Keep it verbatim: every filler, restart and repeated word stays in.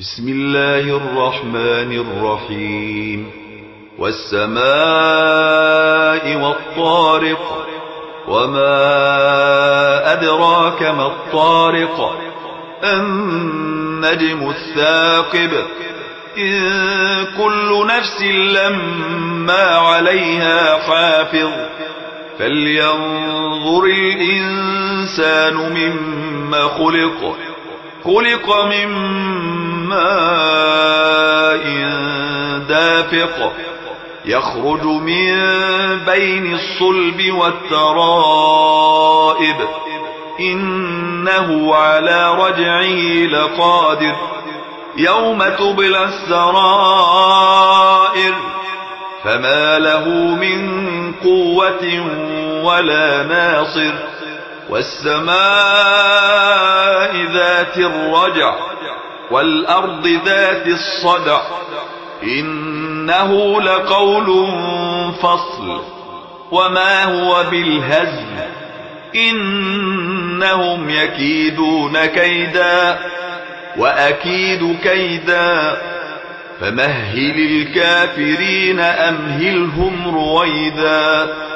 بسم الله الرحمن الرحيم والسماء والطارق وما أدراك ما الطارق النجم الثاقب إن كل نفس لما عليها حافظ فلينظر الإنسان مما خلق خلق من ماء دافق يخرج من بين الصلب والترائب إنه على رجعه لقادر يوم تبلى السرائر فما له من قوة ولا ناصر والسماء ذات الرجع والأرض ذات الصدع إنه لقول فصل وما هو بالهزل إنهم يكيدون كيدا وأكيد كيدا فمهل الكافرين أمهلهم رويدا.